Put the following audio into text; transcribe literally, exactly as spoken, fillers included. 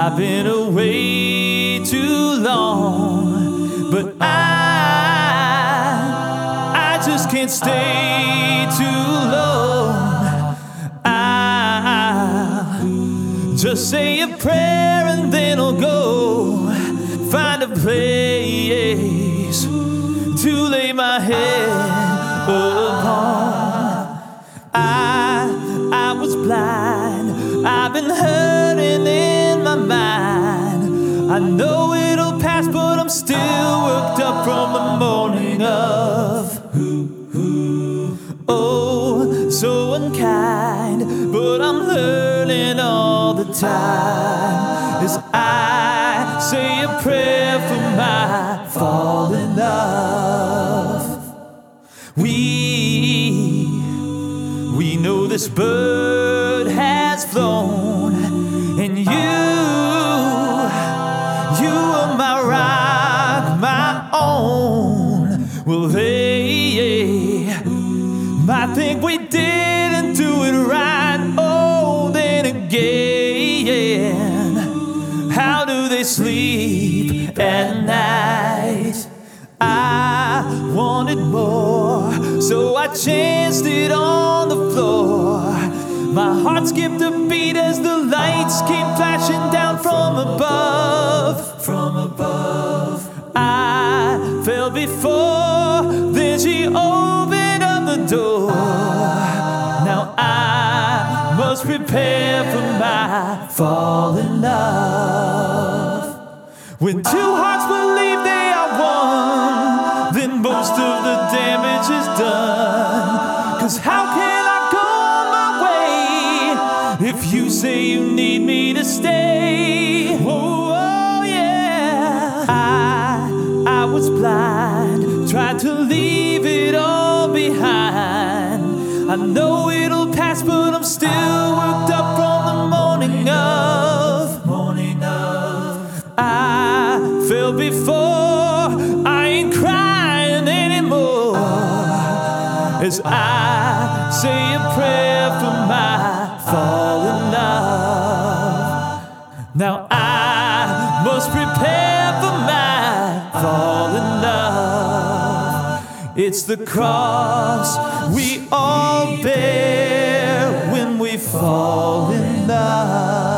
I've been away too long, but I, I just can't stay too long. I'll just say a prayer and then I'll go find a place to lay my head upon. I, I was blind, I've been hurting in my mind. I know it'll pass, but I'm still worked up from the morning of. Oh, so unkind, but I'm learning all the time as I say a prayer for my fallen love. We, we know this bird has flown, and you, you are my rock, my own. Well, they might think we didn't do it right. Oh, then again, how do they sleep at night? I wanted more, so I chanced it on the floor. My heart skipped a beat as the lights came flashing down from above. From above, I fell before, then she opened up the door. Now I must prepare for my fallen love. When two hearts believe they are one, then most of the damage is done. 'Cause how can I go my way if you say you need me to stay? Oh, oh yeah. I, I was blind, tried to leave it all behind. I know it'll pass, but I'm still worked up from the morning of. Morning of. I fell before, I ain't crying anymore as I say a prayer for my fallen love. Now I must prepare for my fallen love. It's the cross we all bear when we fall in love.